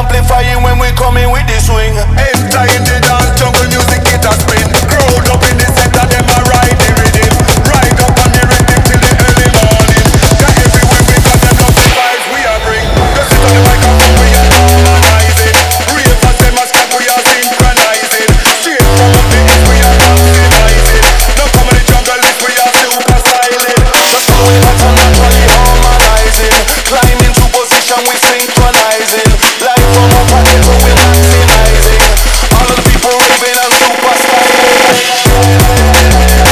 amplifying when we coming with the swing. Enter in the dance, jungle music it a spin. Crowd up in the center, them a ride the rhythm. Ride up on the rhythm till the early morning. Cause everywhere we go, them love the vibes we a bring. Just sit on the microphone, we a harmonizing. Ravers, them a step, we a synchronizing. Straight from up the east, we a maximizing. No come in the jungle, list, we a super styling. Just going back and naturally harmonizing. Climb into position, we synchronizing. Life from up and so we maximizing. All of the people raving and super styling.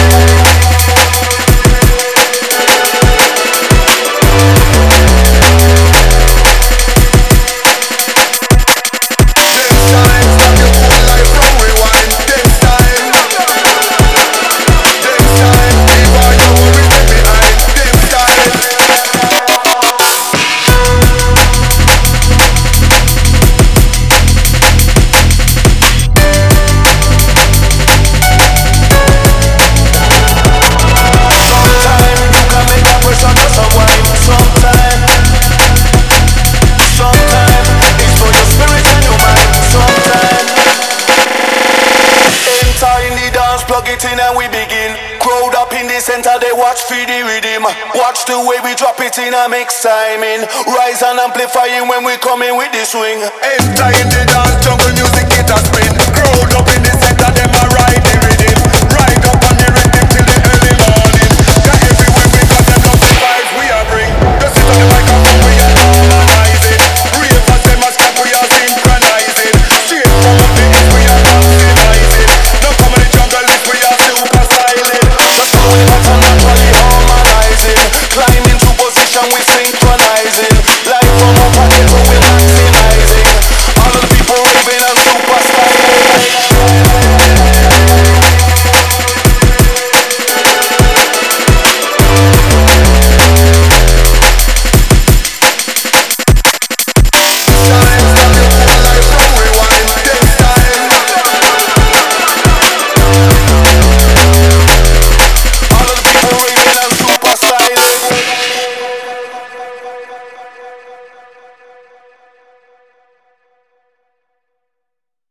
Plug it in and we begin. Crowd up in the center, they watch for the rhythm. Watch the way we drop it in a mix timing. Rise and amplifying when we coming with the swing. Enter in the dance, jungle music it a spin. Crowd up in the